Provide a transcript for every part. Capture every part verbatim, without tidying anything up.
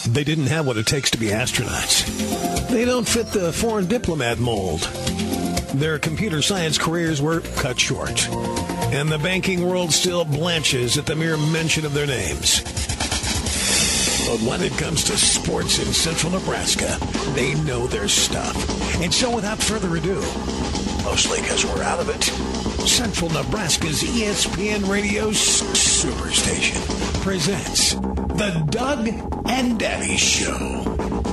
They didn't have what it takes to be astronauts. They don't fit the foreign diplomat mold. Their computer science careers were cut short. And the banking world still blanches at the mere mention of their names. But when it comes to sports in central Nebraska, they know their stuff. And so without further ado, mostly because we're out of it, Central Nebraska's E S P N Radio Superstation presents The Doug and Daddy Show.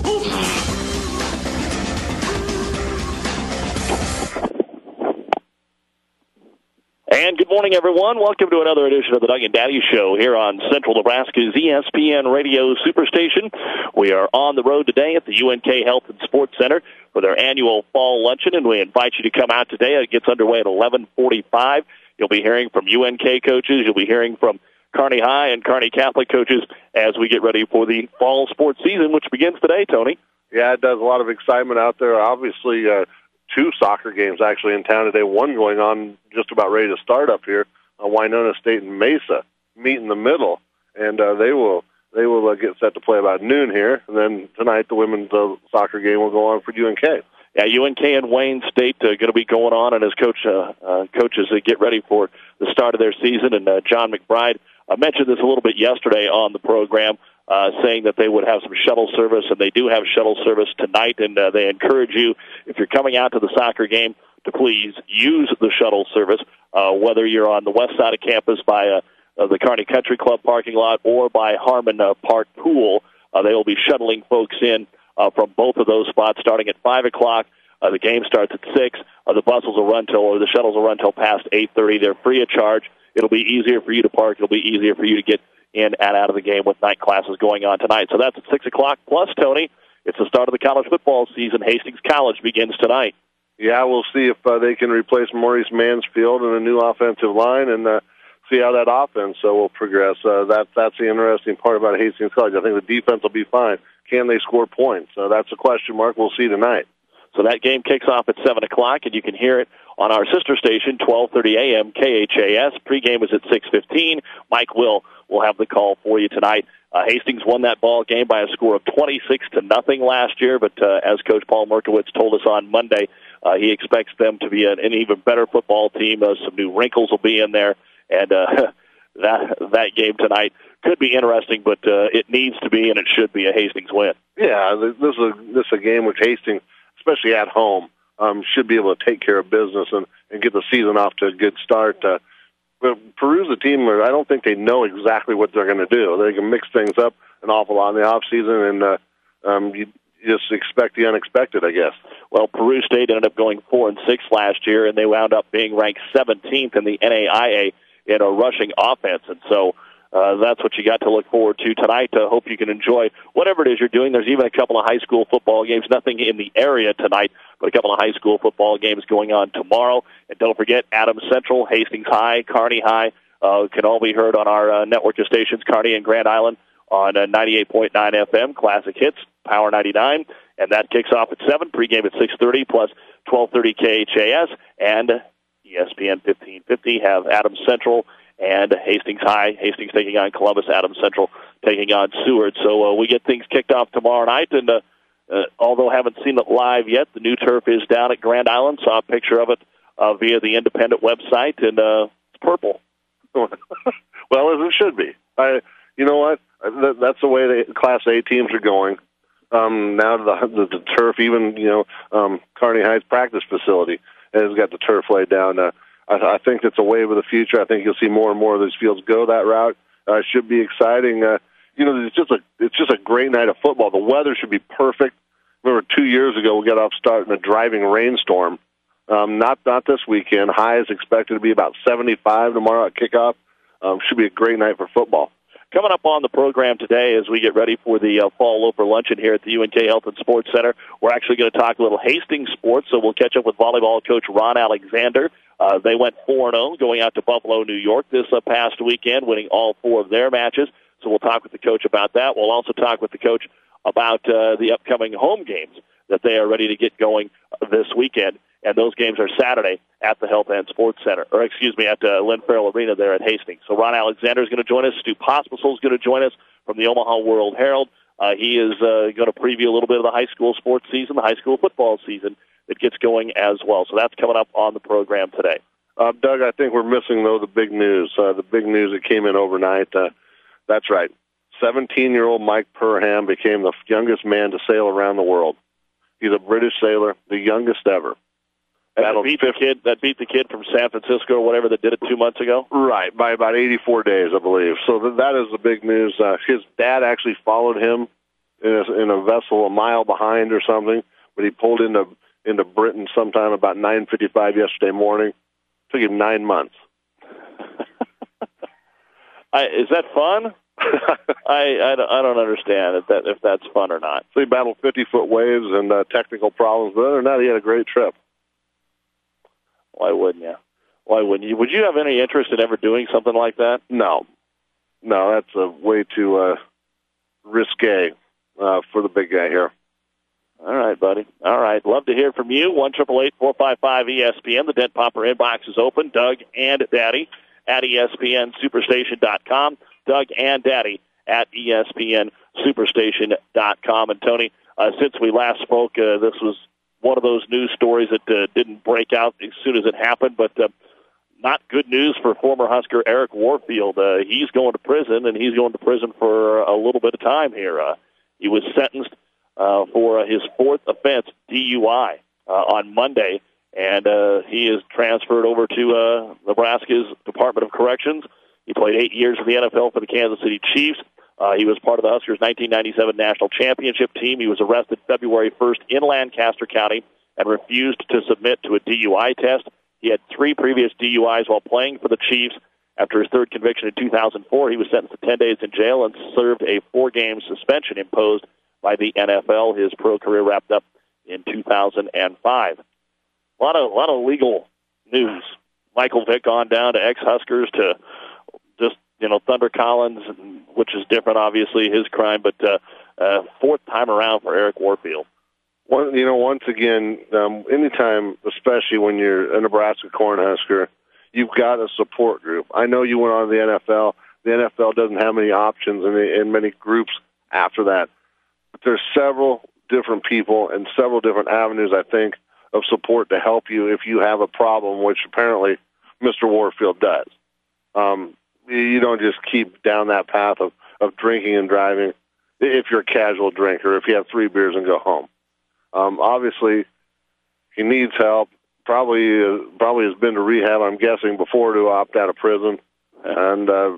And good morning, everyone. Welcome to another edition of the Doug and Daddy Show here on Central Nebraska's E S P N Radio Superstation. We are on the road today at the U N K Health and Sports Center for their annual fall luncheon, and we invite you to come out today. It gets underway at eleven forty-five. You'll be hearing from U N K coaches. You'll be hearing from Kearney High and Kearney Catholic coaches as we get ready for the fall sports season, which begins today, Tony. Yeah, it does. A lot of excitement out there. Obviously, uh, two soccer games actually in town today. One going on just about ready to start up here. Uh, Winona State and Mesa meet in the middle, and uh, they will they will uh, get set to play about noon here. And then tonight the women's uh, soccer game will go on for U N K. Yeah, U N K and Wayne State uh, going to be going on, and as coach uh, uh, coaches uh, get ready for the start of their season. And uh, John McBride uh, mentioned this a little bit yesterday on the program, uh, saying that they would have some shuttle service, and they do have shuttle service tonight. And uh, they encourage you, if you're coming out to the soccer game, to please use the shuttle service, uh, whether you're on the west side of campus by uh, uh, the Kearney Country Club parking lot or by Harmon uh, Park Pool. Uh, they will be shuttling folks in uh, from both of those spots starting at five o'clock. Uh, the game starts at six. Uh, the buses will run till, or the shuttles will run till past eight thirty. They're free of charge. It'll be easier for you to park. It'll be easier for you to get in and out of the game with night classes going on tonight. So that's at six o'clock. Plus, Tony, it's the start of the college football season. Hastings College begins tonight. Yeah, we'll see if uh, they can replace Maurice Mansfield in a new offensive line and uh, see how that offense uh, will progress. Uh, that, that's the interesting part about Hastings College. I think the defense will be fine. Can they score points? Uh, that's a question mark. We'll see tonight. So that game kicks off at seven o'clock, and you can hear it on our sister station, twelve thirty a.m. K H A S. Pregame is at six fifteen. Mike Will will have the call for you tonight. Uh, Hastings won that ball game by a score of twenty-six to nothing last year, but uh, as Coach Paul Merkowitz told us on Monday, uh, he expects them to be an, an even better football team. Uh, some new wrinkles will be in there, and uh, that that game tonight could be interesting, but uh, it needs to be, and it should be a Hastings win. Yeah, this is a, this is a game which Hastings, especially at home, um, should be able to take care of business and, and get the season off to a good start. Uh, but Peru's a team where I don't think they know exactly what they're going to do. They can mix things up an awful lot in the off season, and uh, um, you, you just expect the unexpected, I guess. Well, Peru State ended up going four and six last year, and they wound up being ranked seventeenth in the N A I A in a rushing offense, and so Uh, that's what you got to look forward to tonight. I uh, hope you can enjoy whatever it is you're doing. There's even a couple of high school football games, nothing in the area tonight, but a couple of high school football games going on tomorrow. And don't forget, Adams Central, Hastings High, Kearney High uh, can all be heard on our uh, network of stations, Kearney and Grand Island on uh, ninety-eight point nine F M, Classic Hits, Power ninety-nine. And that kicks off at seven, pregame at six thirty, plus twelve thirty K H A S. And E S P N fifteen fifty have Adams Central and Hastings High. Hastings taking on Columbus, Adams Central taking on Seward. So uh, we get things kicked off tomorrow night, and uh, uh, although I haven't seen it live yet, the new turf is down at Grand Island. Saw a picture of it uh, via the Independent website, and uh, it's purple. Well, as it should be. I, you know what? That's the way the Class A teams are going. Um, now the, the, the turf, even, you know, um, Kearney High's practice facility has got the turf laid down. Uh, I, I think it's a wave of the future. I think you'll see more and more of these fields go that route. Uh, it should be exciting. Uh, you know, it's just a it's just a great night of football. The weather should be perfect. Remember, two years ago we got off start in a driving rainstorm. Um, not not this weekend. High is expected to be about seventy-five tomorrow at kickoff. Um, should be a great night for football. Coming up on the program today as we get ready for the uh, fall loafer luncheon here at the U N K Health and Sports Center, we're actually going to talk a little Hastings sports, so we'll catch up with volleyball coach Ron Alexander. Uh, they went four and oh going out to Buffalo, New York this uh, past weekend, winning all four of their matches. So we'll talk with the coach about that. We'll also talk with the coach about uh, the upcoming home games that they are ready to get going this weekend. And those games are Saturday at the Health and Sports Center, or excuse me, at uh, Lynn Farrell Arena there at Hastings. So Ron Alexander is going to join us. Stu Pospisil is going to join us from the Omaha World Herald. Uh, he is uh, going to preview a little bit of the high school sports season, the high school football season that gets going as well. So that's coming up on the program today. Uh, Doug, I think we're missing, though, the big news. Uh, the big news that came in overnight. Uh, that's right. seventeen-year-old Mike Perham became the youngest man to sail around the world. He's a British sailor, the youngest ever. That beat the kid. That beat the kid from San Francisco or whatever that did it two months ago. Right, by about eighty-four days, I believe. So th- that is the big news. Uh, his dad actually followed him in a, in a vessel a mile behind or something, but he pulled into into Britain sometime about nine fifty-five yesterday morning. Took him nine months. I, is that fun? I, I, I don't understand if that if that's fun or not. So he battled fifty-foot waves and uh, technical problems, but other than that, he had a great trip. Why wouldn't you? Why wouldn't you? Would you have any interest in ever doing something like that? No. No, that's a way too uh, risque uh, for the big guy here. All right, buddy. All right. Love to hear from you. one eight eight eight, four five five, E S P N. The Dent Popper inbox is open. Doug and Daddy at E S P N Superstation dot com. Doug and Daddy at E S P N Superstation dot com. And, Tony, uh, since we last spoke, uh, this was one of those news stories that uh, didn't break out as soon as it happened, but uh, not good news for former Husker Eric Warfield. Uh, he's going to prison, and he's going to prison for a little bit of time here. Uh, he was sentenced uh, for uh, his fourth offense, D U I, uh, on Monday, and uh, he is transferred over to uh, Nebraska's Department of Corrections. He played eight years in the N F L for the Kansas City Chiefs. Uh, he was part of the Huskers' nineteen ninety-seven National Championship team. He was arrested February first in Lancaster County and refused to submit to a D U I test. He had three previous D U Is while playing for the Chiefs. After his third conviction in two thousand four, he was sentenced to ten days in jail and served a four-game suspension imposed by the N F L. His pro career wrapped up in two thousand five. A lot of, a lot of legal news. Michael Vick on down to ex-Huskers to just, you know, Thunder Collins, which is different, obviously, his crime, but uh, uh, fourth time around for Eric Warfield. One, you know, once again, um, anytime, especially when you're a Nebraska Cornhusker, you've got a support group. I know you went on to the N F L. The N F L doesn't have many options and, and many groups after that. But there's several different people and several different avenues, I think, of support to help you if you have a problem, which apparently Mister Warfield does. Um, you don't just keep down that path of, of drinking and driving if you're a casual drinker, if you have three beers and go home. Um, obviously, he needs help. Probably uh, probably has been to rehab, I'm guessing, before to opt out of prison. And, uh,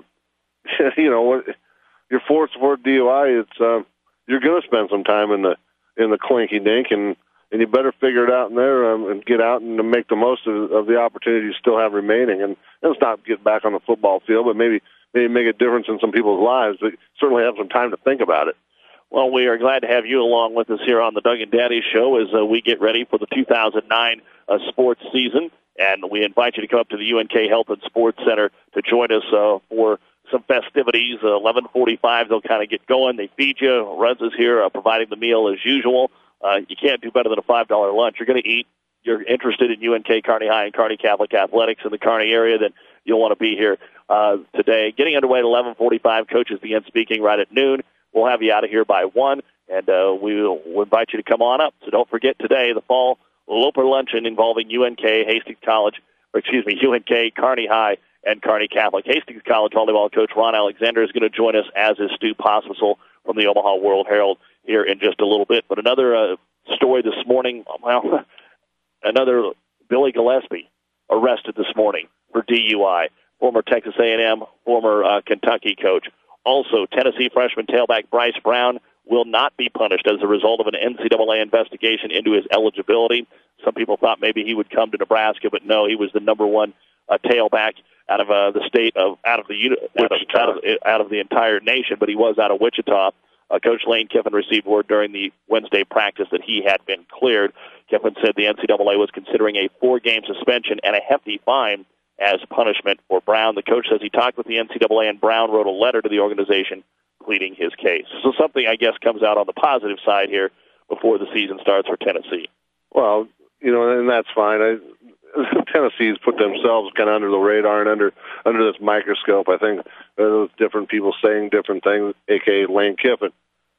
you know, your fourth fourth D U I, it's uh, you're going to spend some time in the in the clinky dink, and, and you better figure it out in there um, and get out and make the most of, of the opportunity you still have remaining. And, and it's not get back on the football field, but maybe maybe make a difference in some people's lives. But certainly have some time to think about it. Well, we are glad to have you along with us here on the Doug and Daddy Show as uh, we get ready for the two thousand nine uh, sports season. And we invite you to come up to the U N K Health and Sports Center to join us uh, for some festivities. Uh, eleven forty-five, they'll kind of get going. They feed you. Reds is here uh, providing the meal as usual. Uh, you can't do better than a five dollar lunch. You're going to eat. You're interested in U N K, Kearney High, and Kearney Catholic Athletics in the Kearney area, then you'll want to be here uh, today. Getting underway at eleven forty-five. Coaches begin speaking right at noon. We'll have you out of here by one, and uh, we will we'll invite you to come on up. So don't forget today, the fall Loper Luncheon involving U N K, Hastings College, or excuse me, U N K, Kearney High, and Kearney Catholic. Hastings College volleyball coach Ron Alexander is going to join us, as is Stu Pospisil from the Omaha World Herald here in just a little bit. But another uh, story this morning, well, another Billy Gillespie arrested this morning for D U I. Former Texas A and M, former uh, Kentucky coach. Also, Tennessee freshman tailback Bryce Brown will not be punished as a result of an N C double A investigation into his eligibility. Some people thought maybe he would come to Nebraska, but no, he was the number one uh, tailback out of uh, the state of out of the out of, out of out of the entire nation. But he was out of Wichita. Uh, Coach Lane Kiffin received word during the Wednesday practice that he had been cleared. Kiffin said the N C double A was considering a four-game suspension and a hefty fine as punishment for Brown. The coach says he talked with the N C double A, and Brown wrote a letter to the organization pleading his case. So something, I guess, comes out on the positive side here before the season starts for Tennessee. Well, you know, and that's fine. I, Tennessee's put themselves kind of under the radar and under under this microscope. I think there's different people saying different things, a k a. Lane Kiffin.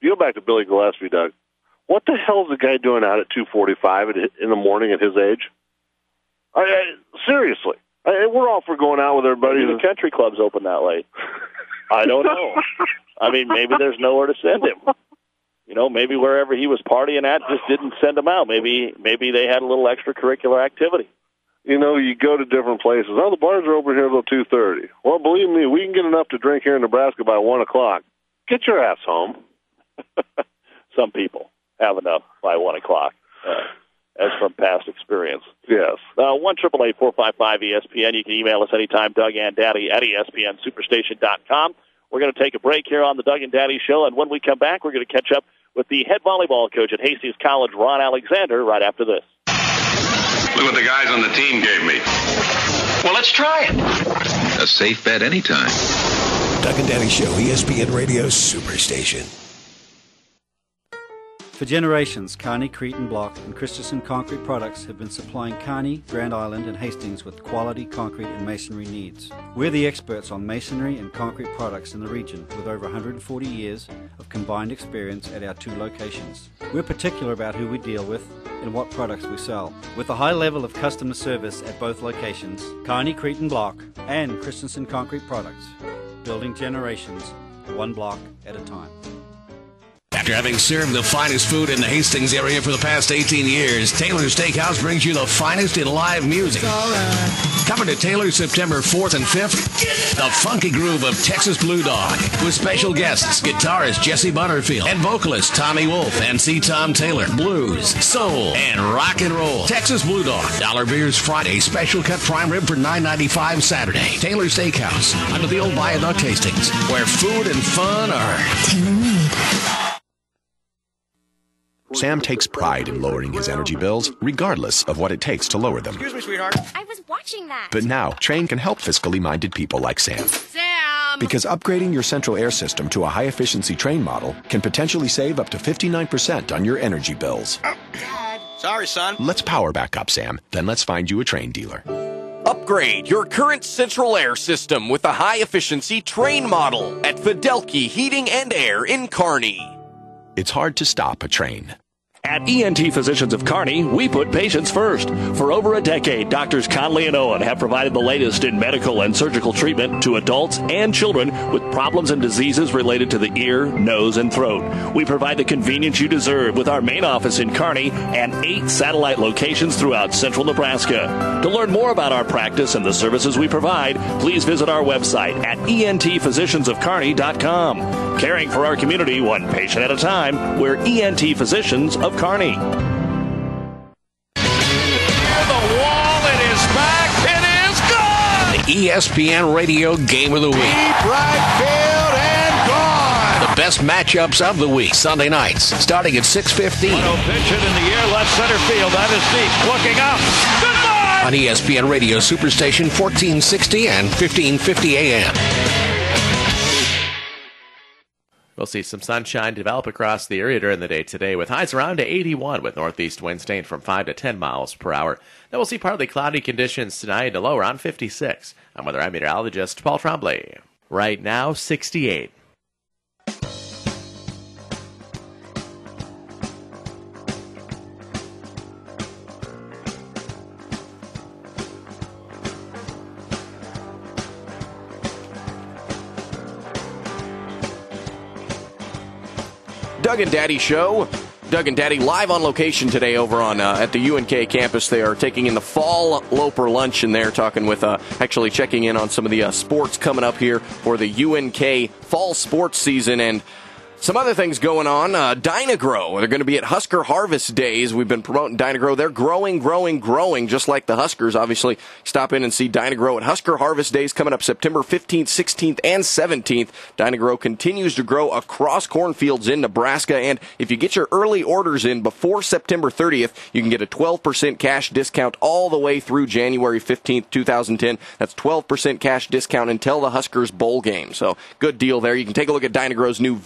you go back to Billy Gillespie, Doug. What the hell is the guy doing out at two forty-five in the morning at his age? I, I, seriously. I, we're all for going out with everybody. Maybe the country club's open that late. I don't know. I mean, maybe there's nowhere to send him. You know, maybe wherever he was partying at just didn't send him out. Maybe maybe they had a little extracurricular activity. You know, you go to different places. Oh, the bars are open here until two thirty. Well, believe me, we can get enough to drink here in Nebraska by one o'clock. Get your ass home. Some people have enough by one o'clock, uh, as from past experience. Yes. Uh, one triple eight four five five E S P N. You can email us anytime, Doug and Daddy at E S P N Superstation dot com. We're going to take a break here on the Doug and Daddy Show, and when we come back, we're going to catch up with the head volleyball coach at Hastings College, Ron Alexander, right after this. Look what the guys on the team gave me. Well, let's try it. A safe bet anytime. Doug and Daddy Show, E S P N Radio Superstation. For generations, Kearney, Cretan Block, and Christensen Concrete Products have been supplying Kearney, Grand Island, and Hastings with quality concrete and masonry needs. We're the experts on masonry and concrete products in the region, with over one hundred forty years of combined experience at our two locations. We're particular about who we deal with and what products we sell. With a high level of customer service at both locations, Kearney, Cretan Block, and Christensen Concrete Products, building generations, one block at a time. After having served the finest food in the Hastings area for the past eighteen years, Taylor's Steakhouse brings you the finest in live music. Right. Coming to Taylor's September fourth and fifth, the funky groove of Texas Blue Dog, with special guests, guitarist Jesse Butterfield and vocalist Tommy Wolf and C. Tom Taylor. Blues, soul, and rock and roll. Texas Blue Dog. Dollar Beers Friday, special cut prime rib for nine ninety-five Saturday. Taylor's Steakhouse, under the old Viaduct Hastings, where food and fun are tailor-made. Sam takes pride in lowering his energy bills, regardless of what it takes to lower them. Excuse me, sweetheart. I was watching that. But now, Trane can help fiscally minded people like Sam. Sam! Because upgrading your central air system to a high-efficiency Trane model can potentially save up to fifty-nine percent on your energy bills. Oh, God. Sorry, son. Let's power back up, Sam. Then let's find you a Trane dealer. Upgrade your current central air system with a high-efficiency Trane model at Fidelki Heating and Air in Kearney. It's hard to stop a Trane. At E N T Physicians of Kearney, we put patients first. For over a decade, Doctors Conley and Owen have provided the latest in medical and surgical treatment to adults and children with problems and diseases related to the ear, nose, and throat. We provide the convenience you deserve with our main office in Kearney and eight satellite locations throughout central Nebraska. To learn more about our practice and the services we provide, please visit our website at E N T physicians of kearney dot com. Caring for our community one patient at a time, we're E N T Physicians of Kearney. The wall, it is back, it is gone! the E S P N Radio Game of the Week. Deep right field and gone! The best matchups of the week, Sunday nights, starting at six fifteen. one oh pitch it in the air, left center field, that is deep, looking up, goodbye! On E S P N Radio Superstation fourteen sixty and fifteen fifty A M. We'll see some sunshine develop across the area during the day today with highs around to eighty-one with northeast winds staying from five to ten miles per hour. Then we'll see partly cloudy conditions tonight, a low around fifty-six. I'm weather meteorologist Paul Tremblay. Right now, sixty-eight. Doug and Daddy Show. Doug and Daddy live on location today over on uh, at the U N K campus. They are taking in the fall Loper luncheon there, talking with, uh, actually checking in on some of the uh, sports coming up here for the U N K fall sports season. And some other things going on. Uh, Dyna-Gro, they're going to be at Husker Harvest Days. We've been promoting Dyna-Gro. They're growing, growing, growing, just like the Huskers. Obviously, stop in and see Dyna-Gro at Husker Harvest Days coming up September fifteenth, sixteenth, and seventeenth. Dyna-Gro continues to grow across cornfields in Nebraska, and if you get your early orders in before September thirtieth, you can get a twelve percent cash discount all the way through January fifteenth, twenty ten. That's twelve percent cash discount until the Huskers bowl game. So, good deal there. You can take a look at Dyna-Gro's new V T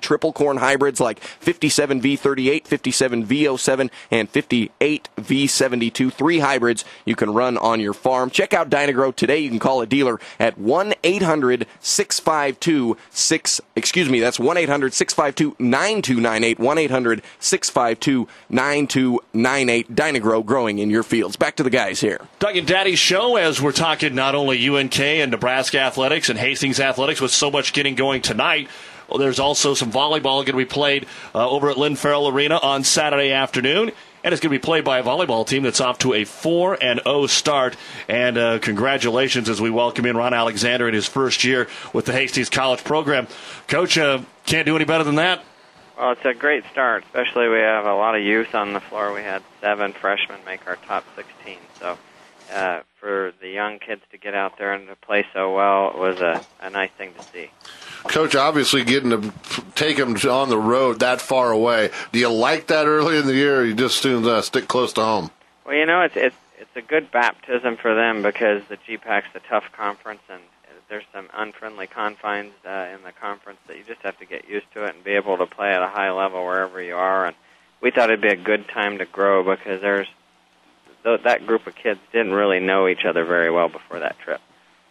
triple corn hybrids like fifty-seven V thirty-eight, fifty-seven V oh seven, and fifty-eight V seventy-two. Three hybrids you can run on your farm. Check out Dyna-Gro today. You can call a dealer at one eight hundred six five two six, excuse me, that's one eight hundred six five two nine two nine eight, one eight hundred six five two nine two nine eight. Dyna-Gro, growing in your fields. Back to the guys here. Doug and Daddy Show, as we're talking not only U N K and Nebraska athletics and Hastings athletics with so much getting going tonight. Well, there's also some volleyball going to be played uh, over at Lynn Farrell Arena on Saturday afternoon. And it's going to be played by a volleyball team that's off to a four and oh start. And uh, congratulations as we welcome in Ron Alexander in his first year with the Hastings College program. Coach, uh, can't do any better than that. Well, it's a great start, especially we have a lot of youth on the floor. We had seven freshmen make our top sixteen. So uh, for the young kids to get out there and to play so well was a, a nice thing to see. Coach, obviously getting to take them on the road that far away. Do you like that early in the year, or you just soon uh, stick close to home? Well, you know, it's it's it's a good baptism for them because the G PAC's a tough conference, and there's some unfriendly confines uh, in the conference that you just have to get used to it and be able to play at a high level wherever you are. And we thought it'd be a good time to grow because there's th- that group of kids didn't really know each other very well before that trip.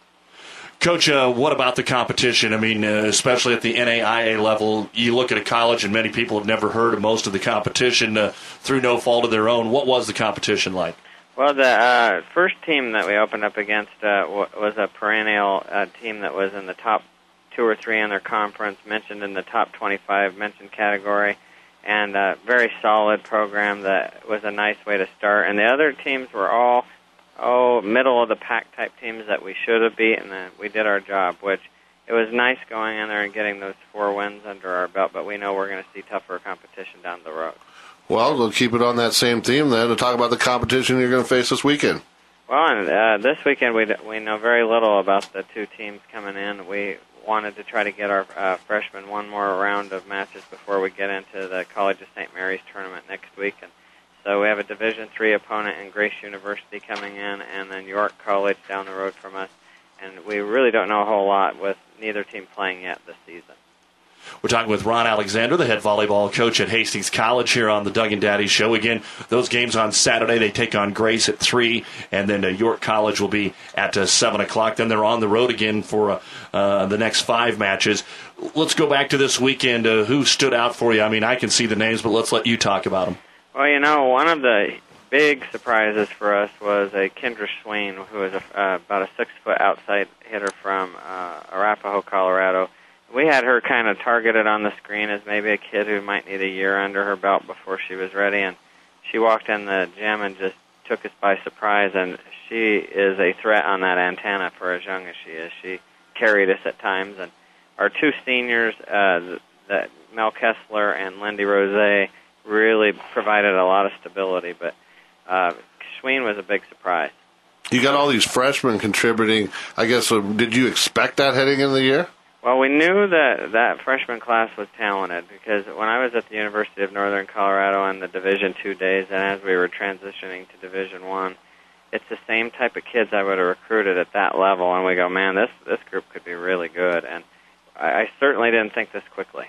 Coach, uh, what about the competition? I mean, uh, especially at the N A I A level, you look at a college and many people have never heard of most of the competition uh, through no fault of their own. What was the competition like? Well, the uh, first team that we opened up against uh, w- was a perennial uh, team that was in the top two or three in their conference, mentioned in the top twenty-five mentioned category, and a very solid program that was a nice way to start. And the other teams were all, oh, middle-of-the-pack type teams that we should have beat, and then we did our job, which it was nice going in there and getting those four wins under our belt, but we know we're going to see tougher competition down the road. Well, we'll keep it on that same theme then to talk about the competition you're going to face this weekend. Well, and, uh, this weekend we we know very little about the two teams coming in. We wanted to try to get our uh, freshmen one more round of matches before we get into the College of Saint Mary's tournament next week. And so we have a Division three opponent in Grace University coming in, and then York College down the road from us. And we really don't know a whole lot with neither team playing yet this season. We're talking with Ron Alexander, the head volleyball coach at Hastings College, here on the Doug and Daddy Show. Again, those games on Saturday, they take on Grace at three, and then uh, York College will be at uh, seven o'clock. Then they're on the road again for uh, uh, the next five matches. Let's go back to this weekend. Uh, who stood out for you? I mean, I can see the names, but let's let you talk about them. Well, you know, one of the big surprises for us was a Kendra Swain, who is a, uh, about a six-foot outside hitter from uh, Arapahoe, Colorado. We had her kind of targeted on the screen as maybe a kid who might need a year under her belt before she was ready, and she walked in the gym and just took us by surprise, and she is a threat on that antenna for as young as she is. She carried us at times, and our two seniors, uh, that Mel Kessler and Lindy Rose, really provided a lot of stability, but uh, Swain was a big surprise. You got all these freshmen contributing. I guess, uh, did you expect that heading into the year? Well, we knew that that freshman class was talented because when I was at the University of Northern Colorado on the Division two days, and as we were transitioning to Division one, it's the same type of kids I would have recruited at that level, and we go, man, this this group could be really good, and I, I certainly didn't think this quickly.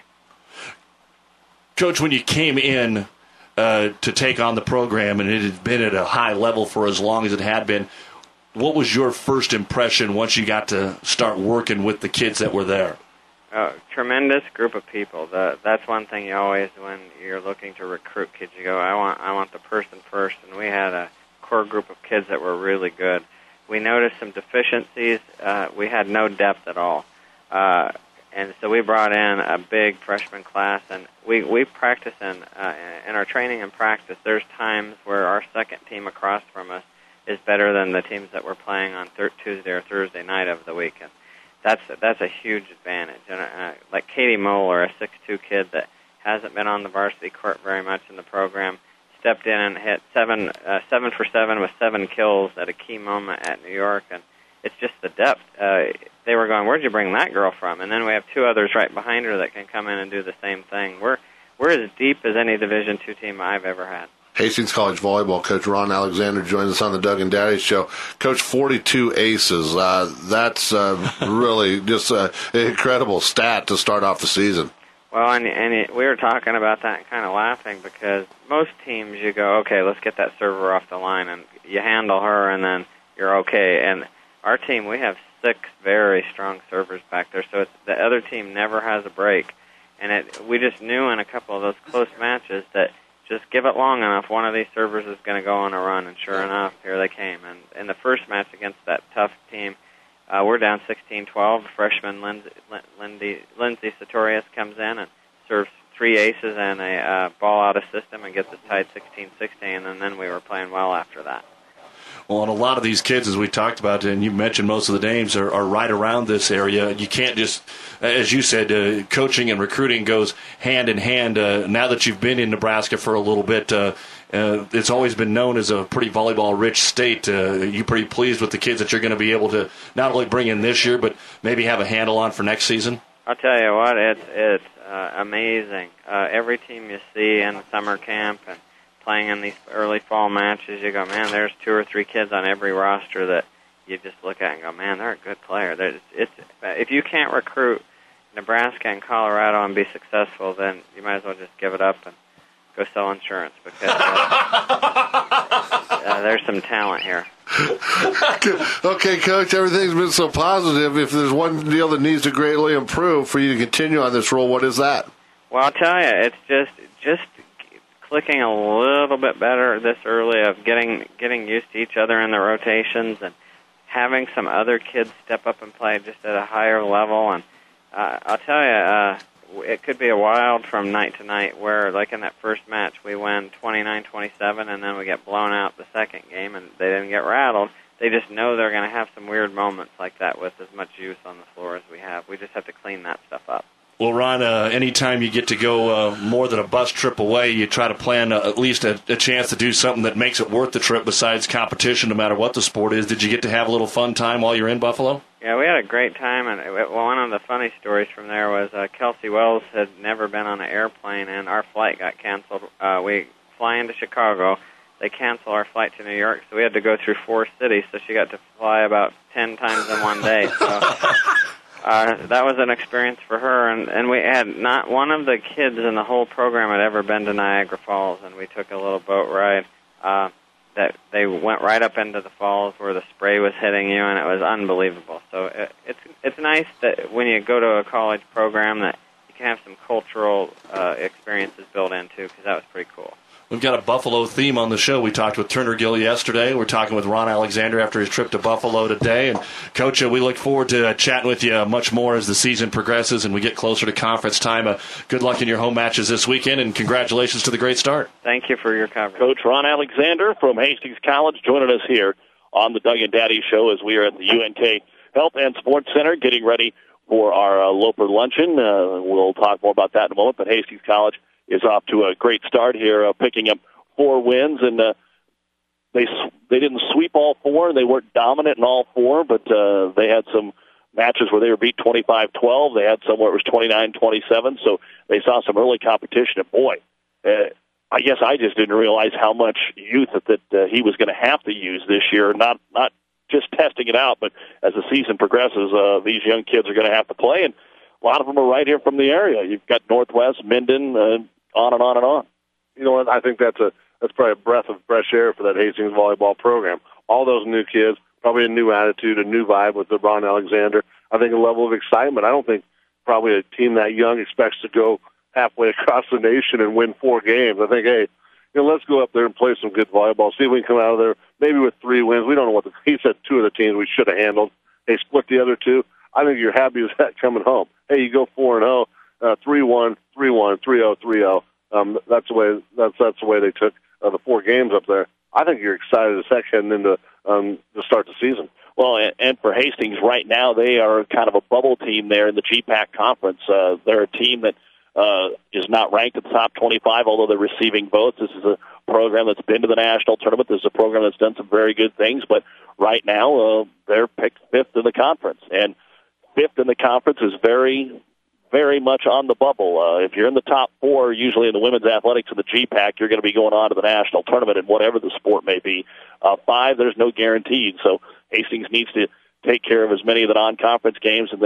Coach, when you came in uh, to take on the program, and it had been at a high level for as long as it had been, what was your first impression once you got to start working with the kids that were there? Oh, tremendous group of people. The, that's one thing you always, when you're looking to recruit kids, you go, I want I want the person first. And we had a core group of kids that were really good. We noticed some deficiencies. Uh, we had no depth at all. Uh, and so we brought in a big freshman class. And we, we practice in, uh, in our training and practice, there's times where our second team across from us is better than the teams that we're playing on thir- Tuesday or Thursday night of the weekend. That's that's a huge advantage. And uh, like Katie Moeller, a six two kid that hasn't been on the varsity court very much in the program, stepped in and hit seven uh, seven for seven with seven kills at a key moment at New York. And it's just the depth. Uh, they were going, where'd you bring that girl from? And then we have two others right behind her that can come in and do the same thing. We're we're as deep as any Division two team I've ever had. Hastings College volleyball coach Ron Alexander joins us on the Doug and Daddy Show. Coach, forty-two aces. Uh, that's uh, really just an incredible stat to start off the season. Well, and, and it, we were talking about that and kind of laughing because most teams you go, okay, let's get that server off the line, and you handle her, and then you're okay. And our team, we have six very strong servers back there, so it's, the other team never has a break. And it, we just knew in a couple of those close matches that just give it long enough, one of these servers is going to go on a run, and sure enough, here they came. And in the first match against that tough team, uh, we're down sixteen twelve. Freshman Lindsay, Lindsay, Lindsay Sartorius comes in and serves three aces and a uh, ball out of system and gets us tied sixteen sixteen, and then we were playing well after that. Well, and a lot of these kids, as we talked about, and you mentioned most of the names, are, are right around this area. You can't just, as you said, uh, coaching and recruiting goes hand in hand. Uh, now that you've been in Nebraska for a little bit, uh, uh, it's always been known as a pretty volleyball-rich state. Uh, you pretty pleased with the kids that you're going to be able to not only bring in this year, but maybe have a handle on for next season? I'll tell you what, it's, it's uh, amazing. Uh, every team you see in summer camp and playing in these early fall matches, you go, man, there's two or three kids on every roster that you just look at and go, man, they're a good player. It's, it's, if you can't recruit Nebraska and Colorado and be successful, then you might as well just give it up and go sell insurance because uh, uh, there's some talent here. Okay, Coach, everything's been so positive. If there's one deal that needs to greatly improve for you to continue on this role, what is that? Well, I'll tell you, it's just just clicking a little bit better this early of getting getting used to each other in the rotations and having some other kids step up and play just at a higher level. And uh, I'll tell you, uh, it could be a wild from night to night where, like in that first match, we win twenty-nine twenty-seven and then we get blown out the second game and they didn't get rattled. They just know they're going to have some weird moments like that with as much youth on the floor as we have. We just have to clean that stuff up. Well, Ron, uh, anytime you get to go uh, more than a bus trip away, you try to plan uh, at least a, a chance to do something that makes it worth the trip besides competition, no matter what the sport is. Did you get to have a little fun time while you're in Buffalo? Yeah, we had a great time, and it, well, one of the funny stories from there was uh, Kelsey Wells had never been on an airplane, and our flight got canceled. Uh, we fly into Chicago. They cancel our flight to New York, so we had to go through four cities, so she got to fly about ten times in one day. So Uh, that was an experience for her, and, and we had not one of the kids in the whole program had ever been to Niagara Falls, and we took a little boat ride uh, that they went right up into the falls where the spray was hitting you, and it was unbelievable. So it, it's it's nice that when you go to a college program that you can have some cultural uh, experiences built into, because that was pretty cool. We've got a Buffalo theme on the show. We talked with Turner Gill yesterday. We're talking with Ron Alexander after his trip to Buffalo today. And, Coach, uh, we look forward to uh, chatting with you uh, much more as the season progresses and we get closer to conference time. Uh, good luck in your home matches this weekend, and congratulations to the great start. Thank you for your coverage. Coach Ron Alexander from Hastings College joining us here on the Doug and Daddy Show as we are at the U N K Health and Sports Center getting ready for our uh, Loper Luncheon. Uh, we'll talk more about that in a moment, but Hastings College is off to a great start here, uh, picking up four wins, and uh, they they didn't sweep all four. They weren't dominant in all four, but uh, they had some matches where they were beat twenty-five twelve. They had some where it was twenty-nine twenty-seven, so they saw some early competition. And, boy, uh, I guess I just didn't realize how much youth that, that uh, he was going to have to use this year, not not just testing it out, but as the season progresses, uh, these young kids are going to have to play, and a lot of them are right here from the area. You've got Northwest, Minden, uh, on and on and on. You know what? I think that's a that's probably a breath of fresh air for that Hastings volleyball program. All those new kids, probably a new attitude, a new vibe with Ron Alexander. I think a level of excitement. I don't think probably a team that young expects to go halfway across the nation and win four games. I think, hey, you know, let's go up there and play some good volleyball. See if we can come out of there maybe with three wins. We don't know what the, he said two of the teams we should have handled. They split the other two. I think you're happy with that coming home. Hey, you go four and zero, uh, three one, three one, three zero, three zero. Um, that's the way. That's that's the way they took uh, the four games up there. I think you're excited as heck heading into um, to start the season. Well, and, and for Hastings right now, they are kind of a bubble team there in the G PAC conference. Uh, they're a team that uh, is not ranked at the top twenty-five, although they're receiving votes. This is a program that's been to the national tournament. This is a program that's done some very good things, but right now uh, they're picked fifth in the conference, and fifth in the conference is very, very much on the bubble. Uh, if you're in the top four, usually in the women's athletics of the G PAC, you're going to be going on to the national tournament in whatever the sport may be. Uh, five, there's no guaranteed, so Hastings needs to take care of as many of the non-conference games and then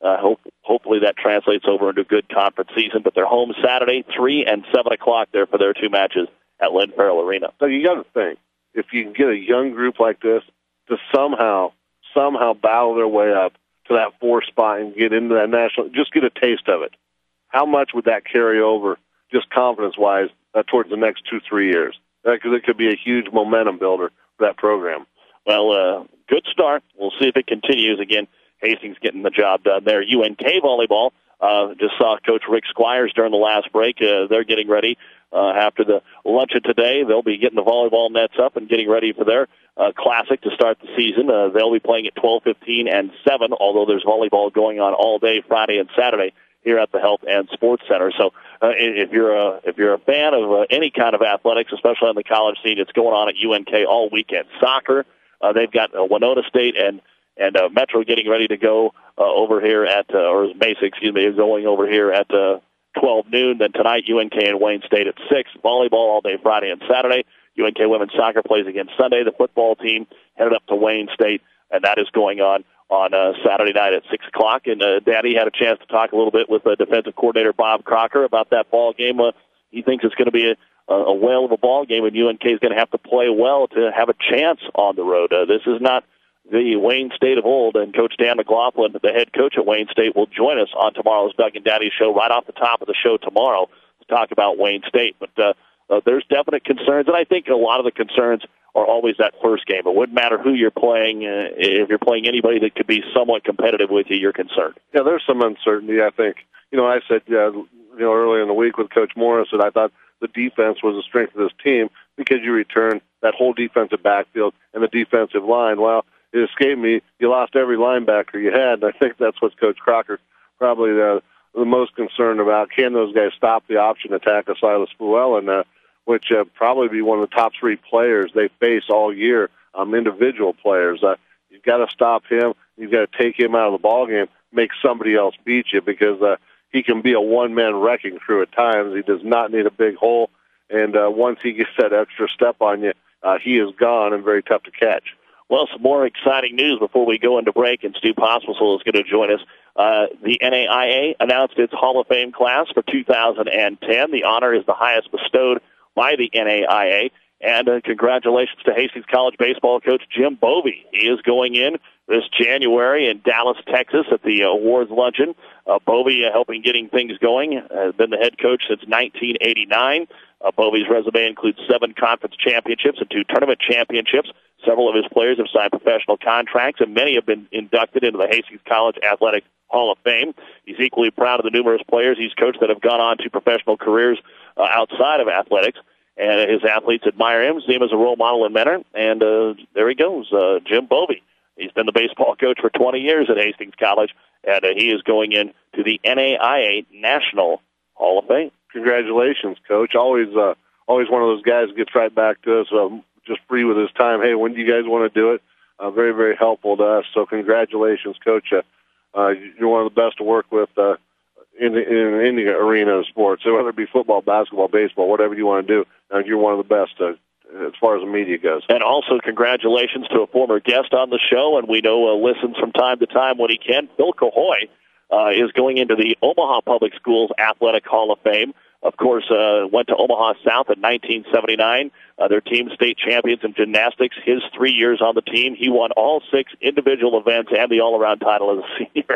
Uh, hope, hopefully that translates over into a good conference season. But they're home Saturday, three and seven o'clock there for their two matches at Lynn Farrell Arena. So you got to think, if you can get a young group like this to somehow, somehow battle their way up to that four spot and get into that national, just get a taste of it. How much would that carry over, just confidence-wise, uh, towards the next two, three years? Because uh, it could be a huge momentum builder for that program. Well, uh, good start. We'll see if it continues. Again, Hastings getting the job done there. U N K volleyball, uh, just saw Coach Rick Squires during the last break. Uh, they're getting ready uh, after the luncheon today. They'll be getting the volleyball nets up and getting ready for their uh, classic to start the season. Uh, they'll be playing at twelve fifteen and seven, although there's volleyball going on all day Friday and Saturday here at the Health and Sports Center. So uh, if you're a if you're a fan of uh, any kind of athletics, especially on the college scene, it's going on at U N K all weekend. Soccer, uh, they've got uh, Winona State and and uh, Metro getting ready to go uh, over here at uh, or Mesa, excuse me, is going over here at uh, twelve noon. Then tonight, U N K and Wayne State at six. Volleyball all day Friday and Saturday. U N K women's soccer plays again Sunday. The football team headed up to Wayne State, and that is going on on uh, Saturday night at six o'clock. And uh, Daddy had a chance to talk a little bit with uh, defensive coordinator Bob Crocker about that ball game. Uh, he thinks it's going to be a, a whale of a ball game, and U N K is going to have to play well to have a chance on the road. Uh, this is not the Wayne State of old, and Coach Dan McLaughlin, the head coach at Wayne State, will join us on tomorrow's Doug and Daddy show right off the top of the show tomorrow to talk about Wayne State. But uh, uh, there's definite concerns, and I think a lot of the concerns are always that first game. It wouldn't matter who you're playing. Uh, if you're playing anybody that could be somewhat competitive with you, you're concerned. Yeah, there's some uncertainty, I think. You know, I said uh, you know earlier in the week with Coach Morris that I thought the defense was the strength of this team because you return that whole defensive backfield and the defensive line. Well, it escaped me. You lost every linebacker you had, and I think that's what Coach Crocker probably the, the most concerned about. Can those guys stop the option attack of Silas Llewellyn, uh, which uh, probably be one of the top three players they face all year, um, individual players. Uh, you've got to stop him. You've got to take him out of the ballgame, make somebody else beat you because uh, he can be a one-man wrecking crew at times. He does not need a big hole, and uh, once he gets that extra step on you, uh, he is gone and very tough to catch. Well, some more exciting news before we go into break, and Stu Pospisil is going to join us. Uh, the N A I A announced its Hall of Fame class for two thousand ten. The honor is the highest bestowed by the N A I A, and uh, congratulations to Hastings College baseball coach Jim Bovey. He is going in this January in Dallas, Texas at the awards luncheon. Uh, Bovey uh, helping getting things going, has been the head coach since nineteen eighty-nine. Uh, Bovey's resume includes seven conference championships and two tournament championships. Several of his players have signed professional contracts, and many have been inducted into the Hastings College Athletic Hall of Fame. He's equally proud of the numerous players he's coached that have gone on to professional careers uh, outside of athletics, and his athletes admire him, see him as a role model and mentor, and uh, there he goes, uh, Jim Bovey. He's been the baseball coach for twenty years at Hastings College, and uh, he is going in to the N A I A National Hall of Fame. Congratulations, Coach. Always uh, always one of those guys who gets right back to us, um, just free with his time. Hey, when do you guys want to do it? Uh, very, very helpful to us. So congratulations, Coach. Uh, uh, you're one of the best to work with uh, in, the, in, in the arena of sports. So whether it be football, basketball, baseball, whatever you want to do, uh, you're one of the best uh, as far as the media goes. And also congratulations to a former guest on the show, and we know uh, listens from time to time when he can. Phil Cahoy uh, is going into the Omaha Public Schools Athletic Hall of Fame. Of course, uh, went to Omaha South in nineteen seventy-nine. Uh, their team state champions in gymnastics. His three years on the team, he won all six individual events and the all-around title as a senior.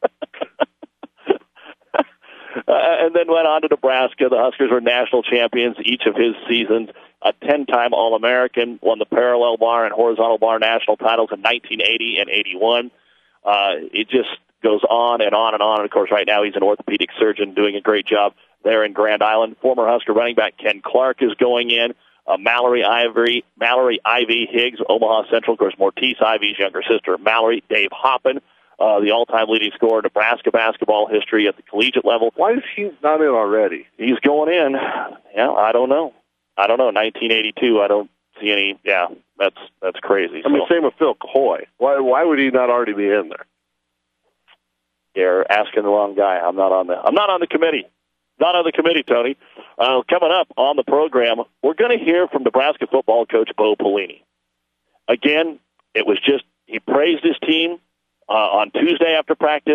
uh, and then went on to Nebraska. The Huskers were national champions each of his seasons. A ten-time All-American, won the parallel bar and horizontal bar national titles in nineteen eighty and eighty-one. Uh, it just goes on and on and on. And, of course, right now he's an orthopedic surgeon doing a great job there in Grand Island. Former Husker running back Ken Clark is going in. Uh, Mallory Ivy, Mallory Ivy Higgs, Omaha Central. Of course, Mortice Ivy's younger sister, Mallory. Dave Hoppin, uh, the all-time leading scorer in Nebraska basketball history at the collegiate level. Why is he not in already? He's going in. Yeah, I don't know. I don't know. nineteen eighty-two. I don't see any. Yeah, that's that's crazy. I mean, so. same with Phil Coy. Why why would he not already be in there? You're asking the wrong guy. I'm not on the. I'm not on the committee. Not on the committee, Tony. Uh, coming up on the program, we're going to hear from Nebraska football coach Bo Pelini. Again, it was just he praised his team uh, on Tuesday after practice.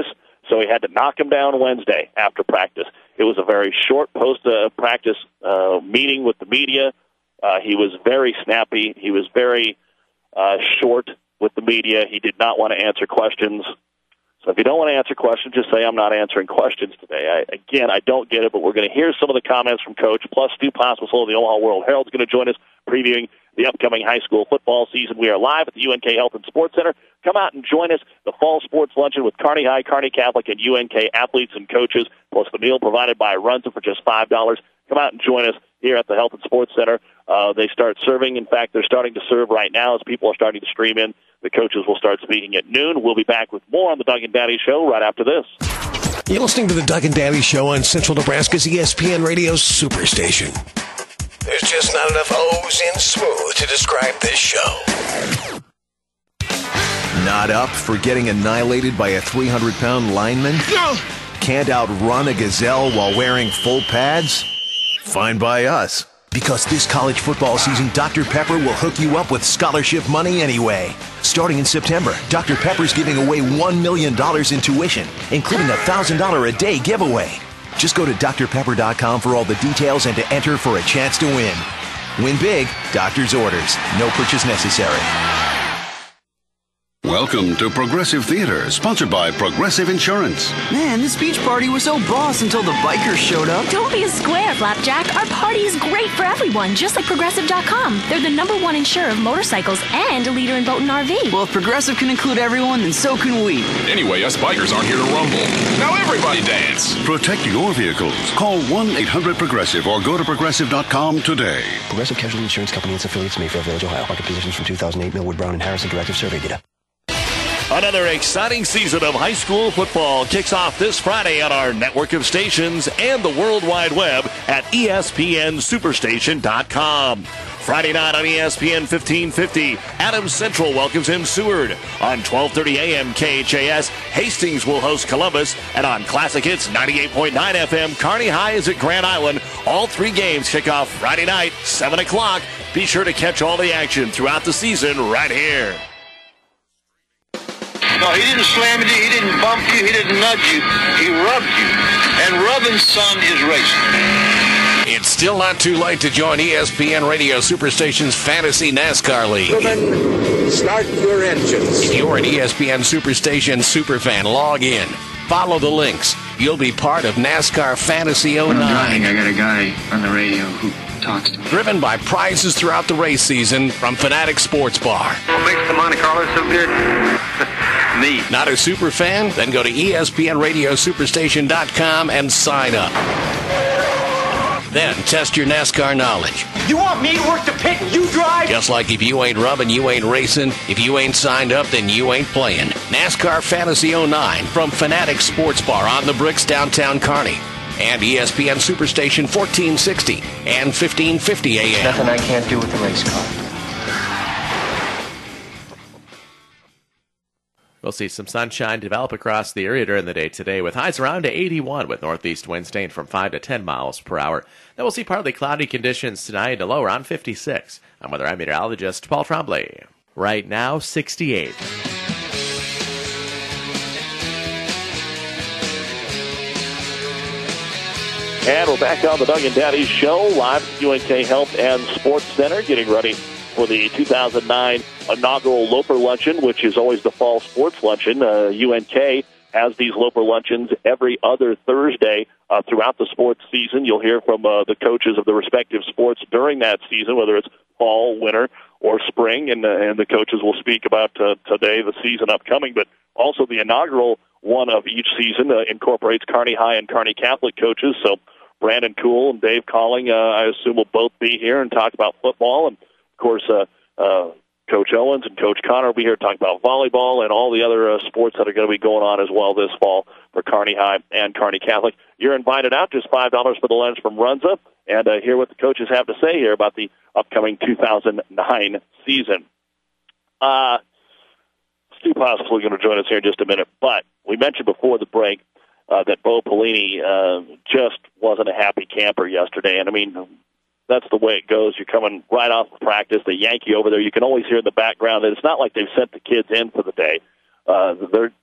so he had to knock him down Wednesday after practice. It was a very short post-practice uh, meeting with the media. Uh, he was very snappy. He was very uh, short with the media. He did not want to answer questions. So if you don't want to answer questions, just say, I'm not answering questions today. I, again, I don't get it, but we're going to hear some of the comments from Coach. Plus, Stu Pospisil of the Omaha World Herald is going to join us previewing the upcoming high school football season. We are live at the U N K Health and Sports Center. Come out and join us. The Fall Sports Luncheon with Kearney High, Kearney Catholic, and U N K athletes and coaches, plus the meal provided by Runza for just five dollars. Come out and join us here at the Health and Sports Center. Uh, they start serving. In fact, they're starting to serve right now as people are starting to stream in. The coaches will start speaking at noon. We'll be back with more on the Doug and Daddy Show right after this. You're listening to the Doug and Daddy Show on Central Nebraska's E S P N Radio Superstation. There's just not enough O's in smooth to describe this show. Not up for getting annihilated by a three hundred pound lineman? No. Can't outrun a gazelle while wearing full pads? Fine by us. Because this college football season, Doctor Pepper will hook you up with scholarship money anyway. Starting in September, Doctor Pepper's giving away one million dollars in tuition, including a one thousand dollars a day giveaway. Just go to D R pepper dot com for all the details and to enter for a chance to win. Win big, doctor's orders. No purchase necessary. Welcome to Progressive Theater, sponsored by Progressive Insurance. Man, this beach party was so boss until the bikers showed up. Don't be a square, Flapjack. Our party is great for everyone, just like Progressive dot com. They're the number one insurer of motorcycles and a leader in boat and R V. Well, if Progressive can include everyone, then so can we. Anyway, us bikers aren't here to rumble. Now everybody dance. Protect your vehicles. Call one eight hundred progressive or go to progressive dot com today. Progressive Casualty Insurance Company and its affiliates, Mayfair Village, Ohio. Market positions from two thousand eight, Millwood, Brown, and Harrison. Directive survey data. Another exciting season of high school football kicks off this Friday on our network of stations and the World Wide Web at E S P N superstation dot com. Friday night on E S P N fifteen fifty, Adams Central welcomes in Seward. On twelve thirty a.m. K H A S, Hastings will host Columbus. And on Classic Hits ninety-eight point nine F M, Kearney High is at Grand Island. All three games kick off Friday night, seven o'clock. Be sure to catch all the action throughout the season right here. No, he didn't slam you, he didn't bump you, he didn't nudge you, he rubbed you. And rubbing, son, is racing. It's still not too late to join E S P N Radio Superstation's Fantasy NASCAR League. Gentlemen, start your engines. If you're an E S P N Superstation superfan, log in. Follow the links. You'll be part of NASCAR Fantasy oh nine. When I'm driving, I got a guy on the radio who talks to me. Driven by prizes throughout the race season from Fanatic Sports Bar. What makes the Monte Carlo so good? Me. Not a super fan? Then go to E S P N Radio Superstation dot com and sign up. Then test your NASCAR knowledge. You want me to work the pit and you drive? Just like if you ain't rubbing, you ain't racing. If you ain't signed up, then you ain't playing. NASCAR Fantasy oh nine from Fanatic Sports Bar on the Bricks, downtown Kearney. And E S P N Superstation fourteen sixty and fifteen fifty A M. Nothing I can't do with the race car. We'll see some sunshine develop across the area during the day today with highs around to eighty-one with northeast winds staying from five to ten miles per hour. Then we'll see partly cloudy conditions tonight to low around fifty-six. I'm weather I'm meteorologist Paul Trombley. Right now, sixty-eight. And we're back on the Doug and Daddy Show, live at U N K Health and Sports Center, getting ready for the two thousand nine inaugural Loper Luncheon, which is always the fall sports luncheon. Uh, U N K has these Loper Luncheons every other Thursday uh, throughout the sports season. You'll hear from uh, the coaches of the respective sports during that season, whether it's fall, winter, or spring, and, uh, and the coaches will speak about uh, today, the season upcoming, but also the inaugural one of each season uh, incorporates Kearney High and Kearney Catholic coaches, so Brandon Kuhl and Dave Calling, uh, I assume, will both be here and talk about football, and of course, uh, uh, Coach Owens and Coach Connor will be here to talk about volleyball and all the other uh, sports that are going to be going on as well this fall for Kearney High and Kearney Catholic. You're invited out, just five dollars for the lunch from Runza, and uh, hear what the coaches have to say here about the upcoming two thousand nine season. Uh, Stu Pospisil is going to join us here in just a minute, but we mentioned before the break uh, that Bo Pelini uh, just wasn't a happy camper yesterday, and I mean, that's the way it goes. You're coming right off of practice. They yank you over there. You can always hear in the background that it's not like they've sent the kids in for the day. Uh, they're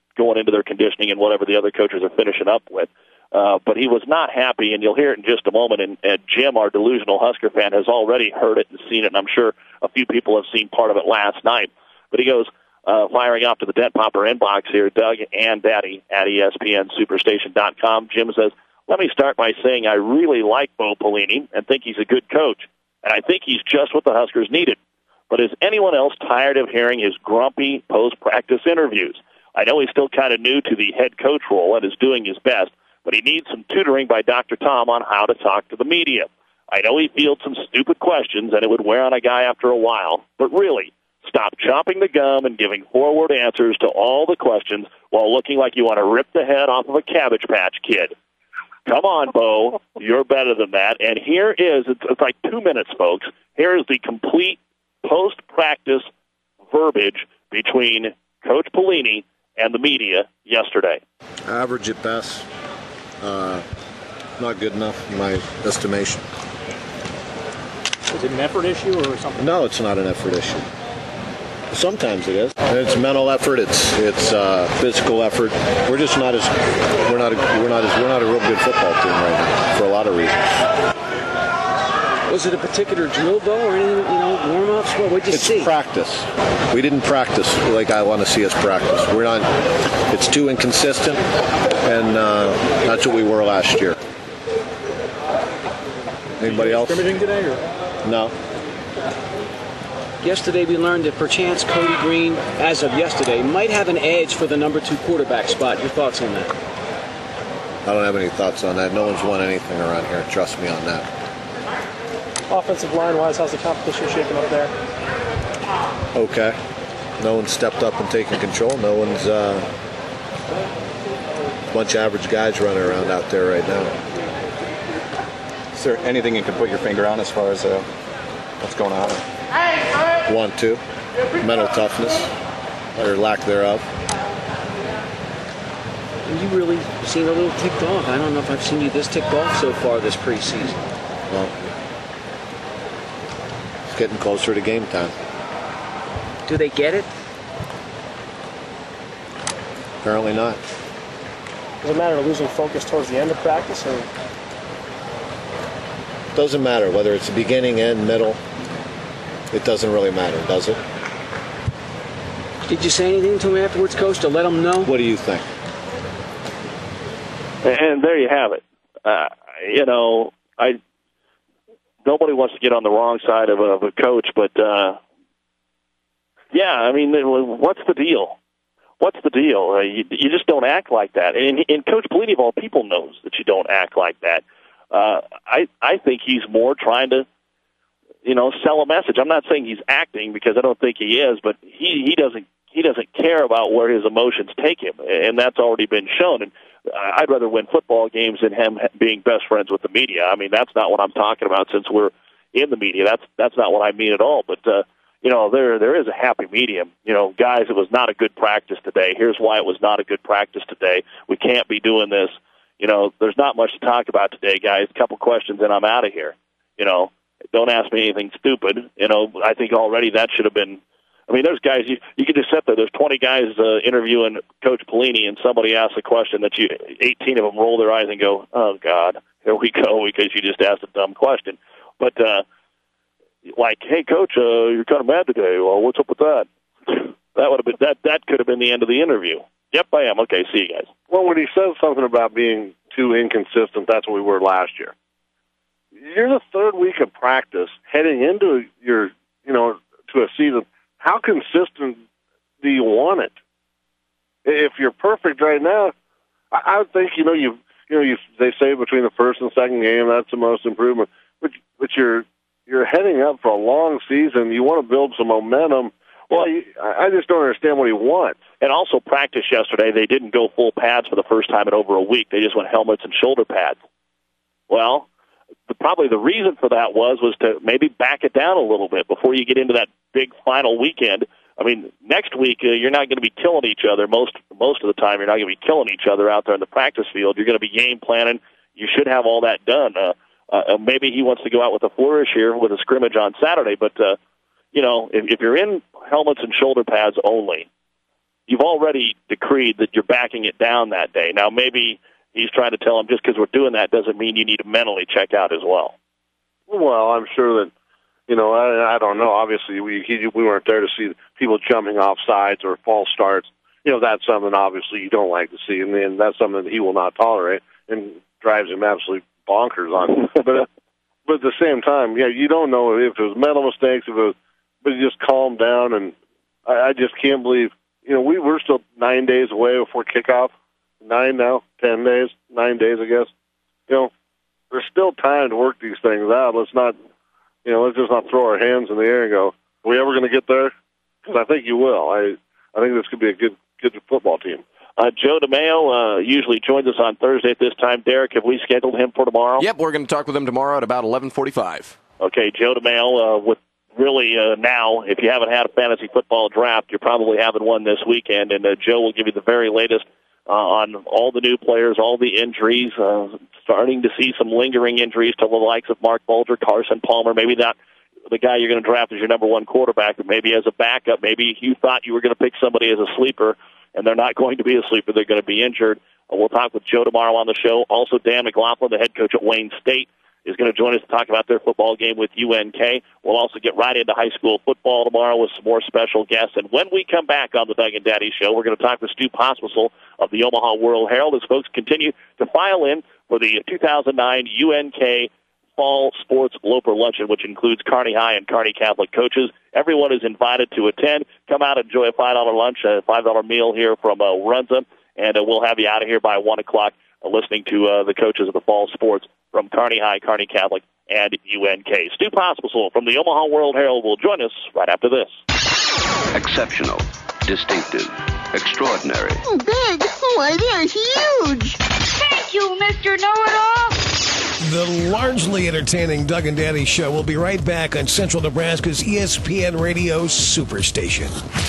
going into their conditioning and whatever the other coaches are finishing up with. Uh, but he was not happy, and you'll hear it in just a moment. And, and Jim, our delusional Husker fan, has already heard it and seen it, and I'm sure a few people have seen part of it last night. But he goes, uh, firing off to the Dent Popper inbox here, Doug and Daddy at E S P N Superstation dot com. Jim says, let me start by saying I really like Bo Pelini and think he's a good coach, and I think he's just what the Huskers needed. But is anyone else tired of hearing his grumpy post-practice interviews? I know he's still kind of new to the head coach role and is doing his best, but he needs some tutoring by Doctor Tom on how to talk to the media. I know he fields some stupid questions, and it would wear on a guy after a while, but really, stop chopping the gum and giving forward answers to all the questions while looking like you want to rip the head off of a Cabbage Patch Kid. Come on, Bo. You're better than that. And here is, it's, it's like two minutes, folks. Here is the complete post-practice verbiage between Coach Pelini and the media yesterday. Average at best. Uh, not good enough in my estimation. Is it an effort issue or something? No, it's not an effort issue. Sometimes it is. It's mental effort. It's it's uh, physical effort. We're just not as we're not a, we're not as we're not a real good football team right now for a lot of reasons. Was it a particular drill, Bo, or anything? You know, warm ups? What would you it's see? It's practice. We didn't practice like I want to see us practice. We're not. It's too inconsistent, and uh, that's what we were last year. Anybody else? Scrimmaging today, or no? Yesterday we learned that perchance Cody Green, as of yesterday, might have an edge for the number two quarterback spot. Your thoughts on that? I don't have any thoughts on that. No one's won anything around here. Trust me on that. Offensive line-wise, how's the competition shaping up there? Okay. No one's stepped up and taken control. No one's uh, a bunch of average guys running around out there right now. Is there anything you can put your finger on as far as uh, what's going on? Want to. Mental toughness, or lack thereof. You really seem a little ticked off. I don't know if I've seen you this ticked off so far this preseason. Well, it's getting closer to game time. Do they get it? Apparently not. Does it matter losing focus towards the end of practice, or? Doesn't matter whether it's the beginning, end, middle. It doesn't really matter, does it? Did you say anything to him afterwards, Coach, to let him know? What do you think? And there you have it. Uh, you know, I nobody wants to get on the wrong side of a, of a coach, but uh, yeah, I mean, what's the deal? What's the deal? Uh, you, you just don't act like that. And, and Coach Pelini, of all people, knows that you don't act like that. Uh, I I think he's more trying to, you know, sell a message. I'm not saying he's acting, because I don't think he is, but he, he doesn't he doesn't care about where his emotions take him, and that's already been shown. And I'd rather win football games than him being best friends with the media. I mean, that's not what I'm talking about. Since we're in the media, that's that's not what I mean at all. But uh, you know, there there is a happy medium. You know, guys, it was not a good practice today. Here's why it was not a good practice today. We can't be doing this. You know, there's not much to talk about today, guys. A couple questions and I'm out of here. You know, don't ask me anything stupid. You know, I think already that should have been. I mean, there's guys, you, you could just sit there. There's twenty guys uh, interviewing Coach Pelini, and somebody asks a question that you, eighteen of them roll their eyes and go, oh, God, here we go, because you just asked a dumb question. But, uh, like, hey, Coach, uh, you're kind of mad today. Well, what's up with that? That would have been that. That could have been the end of the interview. Yep, I am. Okay, see you guys. Well, when he says something about being too inconsistent, that's what we were last year. You're the third week of practice, heading into your, you know, to a season. How consistent do you want it? If you're perfect right now, I, I would think, you know, you you know, you they say between the first and second game that's the most improvement. But but you're you're heading up for a long season. You want to build some momentum. Well, you, I just don't understand what he wants. And also practice yesterday, they didn't go full pads for the first time in over a week. They just went helmets and shoulder pads. Well, the, probably the reason for that was was to maybe back it down a little bit before you get into that big final weekend. I mean, next week uh, you're not going to be killing each other. Most most of the time, you're not going to be killing each other out there in the practice field. You're going to be game planning. You should have all that done. Uh, uh, maybe he wants to go out with a flourish here with a scrimmage on Saturday, but uh, you know, if, if you're in helmets and shoulder pads only, you've already decreed that you're backing it down that day. Now, maybe he's trying to tell him just because we're doing that doesn't mean you need to mentally check out as well. Well, I'm sure that, you know, I, I don't know. Obviously, we he, we weren't there to see people jumping off sides or false starts. You know, that's something obviously you don't like to see, and, and that's something that he will not tolerate and drives him absolutely bonkers on. but uh, but at the same time, yeah, you don't know if it was mental mistakes, if it was, but he just calmed down, and I, I just can't believe, you know, we we're still nine days away before kickoff. Nine now, ten days, nine days, I guess. You know, there's still time to work these things out. Let's not, you know, let's just not throw our hands in the air and go, are we ever going to get there? Because I think you will. I I think this could be a good good football team. Uh, Joe DeMeo uh, usually joins us on Thursday at this time. Derek, have we scheduled him for tomorrow? Yep, we're going to talk with him tomorrow at about eleven forty-five. Okay, Joe DeMeo, uh, with really uh, now, if you haven't had a fantasy football draft, you're probably having one this weekend, and uh, Joe will give you the very latest uh, on all the new players, all the injuries, uh, starting to see some lingering injuries to the likes of Mark Bulger, Carson Palmer, maybe not the guy you're going to draft as your number one quarterback, but maybe as a backup. Maybe you thought you were going to pick somebody as a sleeper, and they're not going to be a sleeper. They're going to be injured. Uh, we'll talk with Joe tomorrow on the show. Also, Dan McLaughlin, the head coach at Wayne State, is going to join us to talk about their football game with U N K. We'll also get right into high school football tomorrow with some more special guests. And when we come back on the Doug and Daddy Show, we're going to talk with Stu Pospisil of the Omaha World Herald as folks continue to file in for the two thousand nine U N K Fall Sports Loper Luncheon, which includes Kearney High and Kearney Catholic coaches. Everyone is invited to attend. Come out and enjoy a five dollar lunch, a five dollar meal here from uh, Runza, and uh, we'll have you out of here by one o'clock uh, listening to uh, the coaches of the Fall Sports from Kearney High, Kearney Catholic, and U N K. Stu Pospisil from the Omaha World Herald will join us right after this. Exceptional, distinctive, extraordinary. Big? Why, they're huge. Thank you, Mister Know-It-All. The largely entertaining Doug and Daddy Show will be right back on Central Nebraska's E S P N Radio Superstation.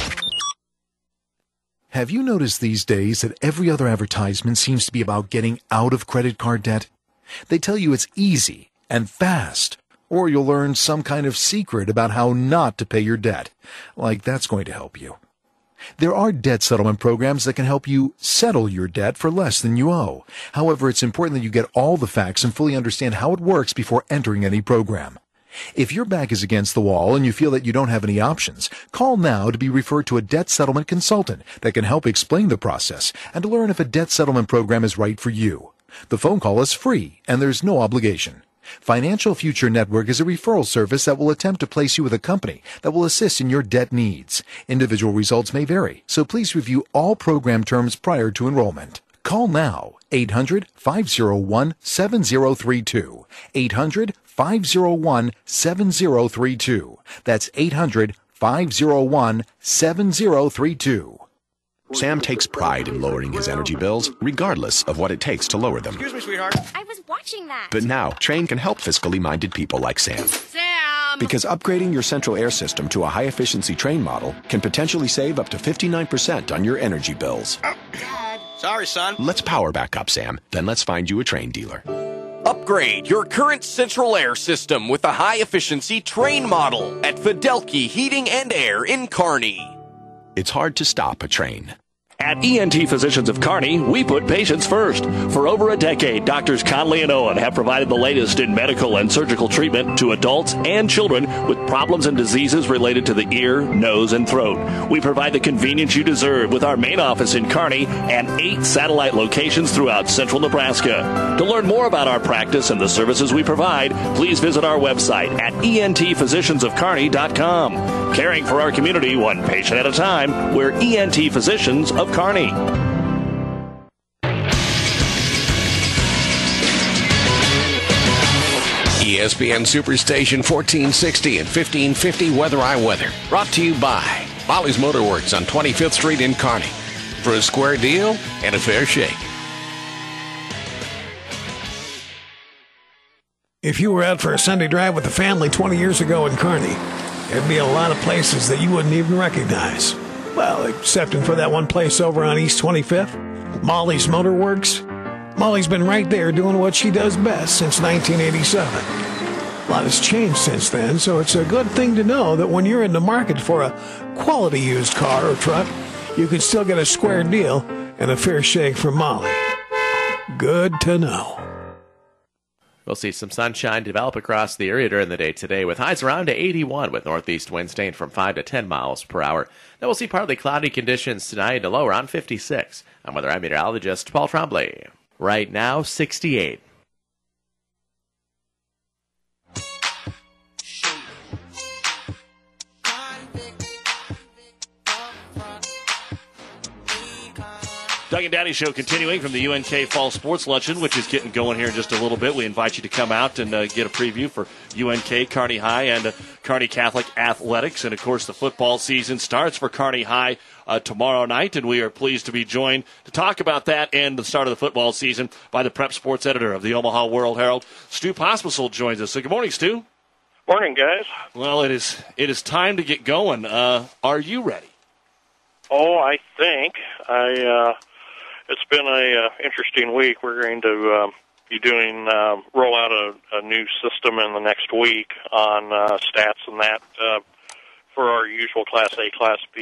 Have you noticed these days that every other advertisement seems to be about getting out of credit card debt? They tell you it's easy and fast, or you'll learn some kind of secret about how not to pay your debt. Like that's going to help you. There are debt settlement programs that can help you settle your debt for less than you owe. However, it's important that you get all the facts and fully understand how it works before entering any program. If your back is against the wall and you feel that you don't have any options, call now to be referred to a debt settlement consultant that can help explain the process and to learn if a debt settlement program is right for you. The phone call is free and there's no obligation. Financial Future Network is a referral service that will attempt to place you with a company that will assist in your debt needs. Individual results may vary, so please review all program terms prior to enrollment. Call now, eight hundred, five oh one, seven oh three two. eight hundred, five oh one, seven oh three two. That's eight hundred, five oh one, seven oh three two. Sam takes pride in lowering his energy bills, regardless of what it takes to lower them. Excuse me, sweetheart. I was watching that. But now, Trane can help fiscally minded people like Sam. Sam! Because upgrading your central air system to a high-efficiency Trane model can potentially save up to fifty-nine percent on your energy bills. Oh, God. Sorry, son. Let's power back up, Sam. Then let's find you a Trane dealer. Upgrade your current central air system with a high-efficiency Trane model at Fidelki Heating and Air in Kearney. It's hard to stop a Trane. At E N T Physicians of Kearney, we put patients first. For over a decade, Doctors Conley and Owen have provided the latest in medical and surgical treatment to adults and children with problems and diseases related to the ear, nose, and throat. We provide the convenience you deserve with our main office in Kearney and eight satellite locations throughout central Nebraska. To learn more about our practice and the services we provide, please visit our website at E N T physicians of kearney dot com. Caring for our community one patient at a time, we're E N T Physicians of Kearney. E S P N Superstation fourteen sixty and fifteen fifty Weather I Weather. Brought to you by Molly's Motorworks on twenty-fifth Street in Kearney. For a square deal and a fair shake. If you were out for a Sunday drive with the family twenty years ago in Kearney, there'd be a lot of places that you wouldn't even recognize. Well, excepting for that one place over on East twenty-fifth, Molly's Motorworks. Molly's been right there doing what she does best since nineteen eighty-seven. A lot has changed since then, so it's a good thing to know that when you're in the market for a quality used car or truck, you can still get a square deal and a fair shake from Molly. Good to know. We'll see some sunshine develop across the area during the day today with highs around to eighty-one with northeast winds staying from five to ten miles per hour. Then we'll see partly cloudy conditions tonight, a low around fifty-six. I'm weather I'm meteorologist Paul Tremblay. Right now, sixty-eight. Doug and Daddy Show continuing from the U N K Fall Sports Luncheon, which is getting going here in just a little bit. We invite you to come out and uh, get a preview for U N K, Kearney High, and uh, Kearney Catholic Athletics. And, of course, the football season starts for Kearney High uh, tomorrow night, and we are pleased to be joined to talk about that and the start of the football season by the Prep Sports editor of the Omaha World-Herald. Stu Pospisil joins us. So good morning, Stu. Morning, guys. Well, it is it is time to get going. Uh, are you ready? Oh, I think. I... Uh... It's been a uh, interesting week. We're going to uh, be doing uh, roll out a, a new system in the next week on uh, stats and that uh, for our usual Class A, Class B